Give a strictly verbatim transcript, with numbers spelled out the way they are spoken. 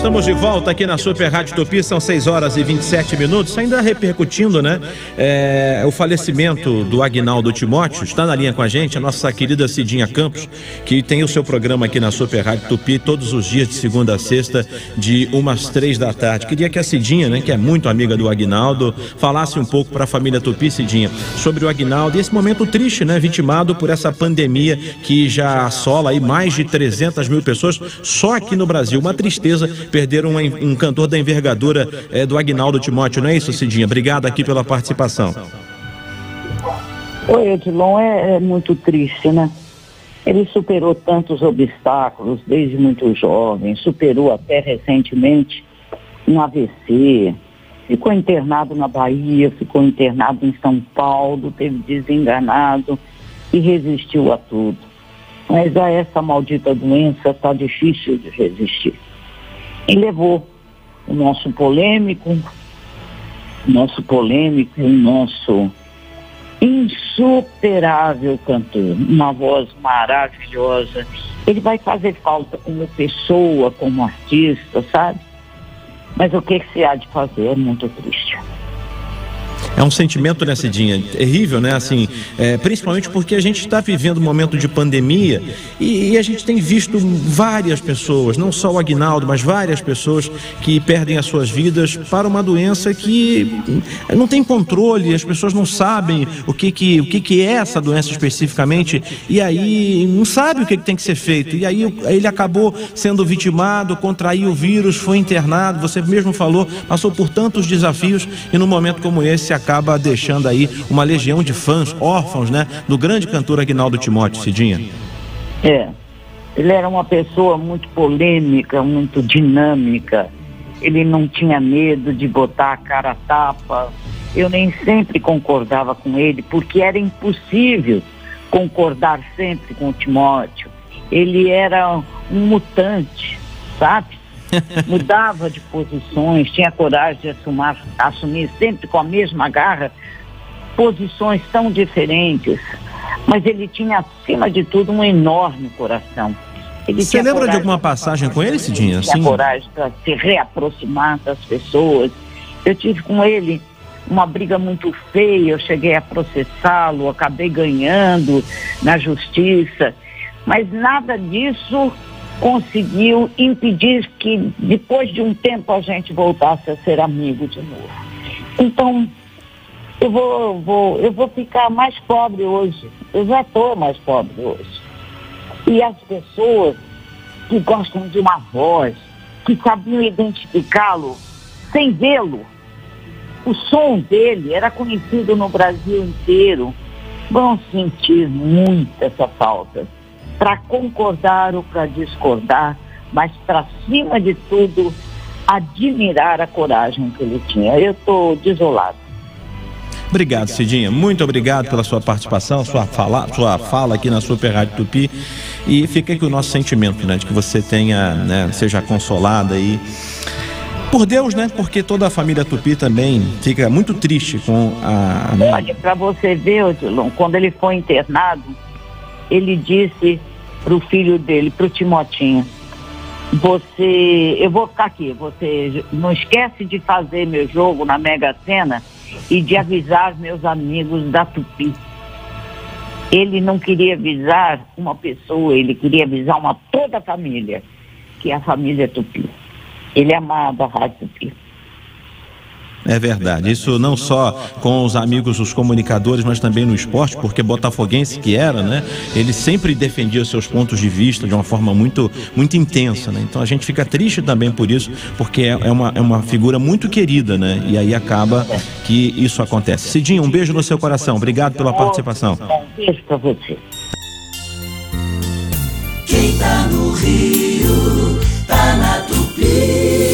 Estamos de volta aqui na Super Rádio Tupi, são seis horas e vinte e sete minutos, ainda repercutindo, né, é, o falecimento do Aguinaldo Timóteo. Está na linha com a gente a nossa querida Cidinha Campos, que tem o seu programa aqui na Super Rádio Tupi todos os dias de segunda a sexta, de umas três da tarde. Queria que a Cidinha, né, que é muito amiga do Aguinaldo, falasse um pouco para a família Tupi, Cidinha, sobre o Aguinaldo e esse momento triste, né, vitimado por essa pandemia que já assola aí mais de trezentas mil pessoas só aqui no Brasil. Uma tristeza perder um, um cantor da envergadura é, do Aguinaldo Timóteo, não é isso, Cidinha? Obrigado aqui pela participação. Oi, Edilon, é, é muito triste, né? Ele superou tantos obstáculos desde muito jovem, superou até recentemente um A V C, ficou internado na Bahia, ficou internado em São Paulo, teve desenganado e resistiu a tudo. Mas a essa maldita doença está difícil de resistir. E levou o nosso polêmico, o nosso polêmico, o nosso insuperável cantor, uma voz maravilhosa. Ele vai fazer falta como pessoa, como artista, sabe? Mas o que, que se há de fazer é muito triste. É um sentimento, né, Cidinha, terrível, né, assim, é, principalmente porque a gente está vivendo um momento de pandemia e, e a gente tem visto várias pessoas, não só o Aguinaldo, mas várias pessoas que perdem as suas vidas para uma doença que não tem controle, as pessoas não sabem o que que, o que, que é essa doença especificamente e aí não sabe o que, que tem que ser feito. E aí ele acabou sendo vitimado, contraiu o vírus, foi internado, você mesmo falou, passou por tantos desafios e num momento como esse acaba deixando aí uma legião de fãs, órfãos, né, do grande cantor Aguinaldo Timóteo, Cidinha. É, ele era uma pessoa muito polêmica, muito dinâmica, ele não tinha medo de botar a cara a tapa. Eu nem sempre concordava com ele, porque era impossível concordar sempre com o Timóteo. Ele era um mutante, sabe? Mudava de posições, tinha coragem de assumar, assumir sempre com a mesma garra posições tão diferentes, mas ele tinha acima de tudo um enorme coração. Ele Você lembra de alguma passagem com ele, Cidinha? Tinha Sim. coragem para se reaproximar das pessoas. Eu tive com ele uma briga muito feia, eu cheguei a processá-lo, acabei ganhando na justiça, mas nada disso conseguiu impedir que depois de um tempo a gente voltasse a ser amigo de novo. Então, eu vou, vou, eu vou ficar mais pobre hoje. Eu já estou mais pobre hoje. E as pessoas que gostam de uma voz, que sabiam identificá-lo sem vê-lo, o som dele era conhecido no Brasil inteiro, vão sentir muito essa falta. Para concordar ou para discordar, mas para cima de tudo, admirar a coragem que ele tinha. Eu estou desolado. Obrigado, Cidinha. Muito obrigado pela sua participação, sua fala, sua fala aqui na Super Rádio Tupi. E fica aqui o nosso sentimento, né, de que você tenha, né, seja consolada aí por Deus, né? Porque toda a família Tupi também fica muito triste com a... Né? Olha, para você ver, Odilon, quando ele foi internado, ele disse para o filho dele, para o Timotinho, você, eu vou ficar aqui, você não esquece de fazer meu jogo na Mega Sena e de avisar meus amigos da Tupi. Ele não queria avisar uma pessoa, ele queria avisar uma toda a família, que é a família Tupi. Ele amava a Rádio Tupi. É verdade, isso não só com os amigos, os comunicadores, mas também no esporte, porque botafoguense que era, né, ele sempre defendia seus pontos de vista de uma forma muito, muito intensa, né, então a gente fica triste também por isso, porque é uma, é uma figura muito querida, né, e aí acaba que isso acontece. Cidinha, um beijo no seu coração, obrigado pela participação. Um beijo pra você. Quem tá no Rio, tá na Tupi.